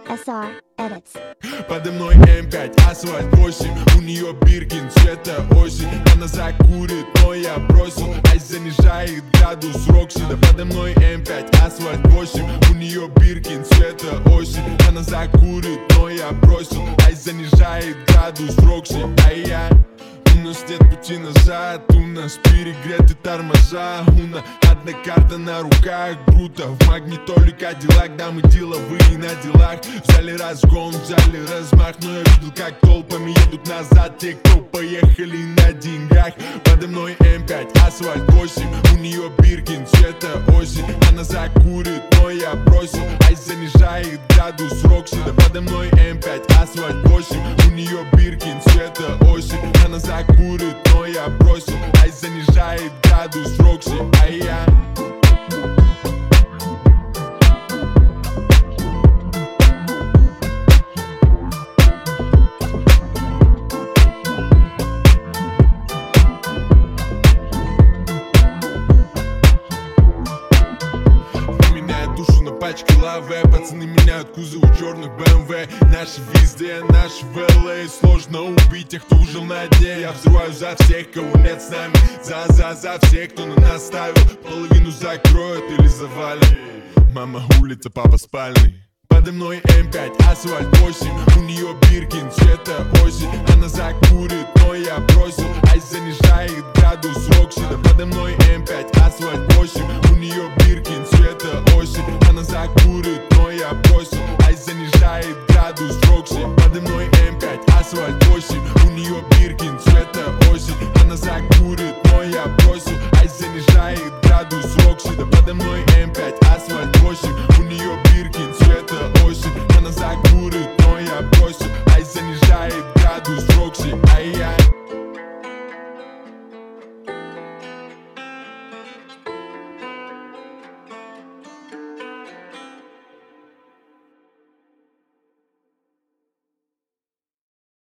SR Edits. Подо мной М5, асфальт 8. У нее Биркин, цвета осень. Она закурит, но я бросил. Айс занижает градус Рокси. Да подо мной М5, асфальт 8. У нее Биркин, цвета осень. Она закурит, но я бросил. Айс занижает градус Рокси. А я... У нас нет пути назад, у нас перегреты тормоза. У нас одна карта на руках, круто. В магнитоле Кадиллак, да мы деловые на делах. Взяли разгон, взяли размах. Но я видел, как толпами едут назад те, кто поехали на деньгах. Подо мной М5, асфальт 8. У нее Биркин, цвета осень. Она закурит, но я бросил. Айс занижает градус Рокси. Да подо мной М5, асфальт 8. У нее Биркин, цвета осень. Она закурит, но я бросил. Айс занижает градус Рокси. А я... Меняют душу на пачке лавы. Пацаны меняют кузов у черных BMW. Наши везде, наши в LA. Сложно убить тех, кто ужил на дне. Я взрываю за всех, кого нет с нами. За всех, кто на нас ставил. Половину закроют или завалят. Мама улица, папа спальный. Подо мной М5, асфальт 8. У нее Биркин, цвета осень. Она закурит, но я бросил. Айс занижает градус Рокси. Да подо мной М5, асфальт 8. У нее Биркин, цвета осень. Она закурит, но я бросил. Айс занижает градус Рокси. Подо мной М5, асфальт 8. У нее Биркин, цвета осень. Она закурит, но я бросил. Айс занижает градус Рокси. Да подо мной М5, асфальт 8. У нее Биркин, цвета осень. Она закурит, но я бросил.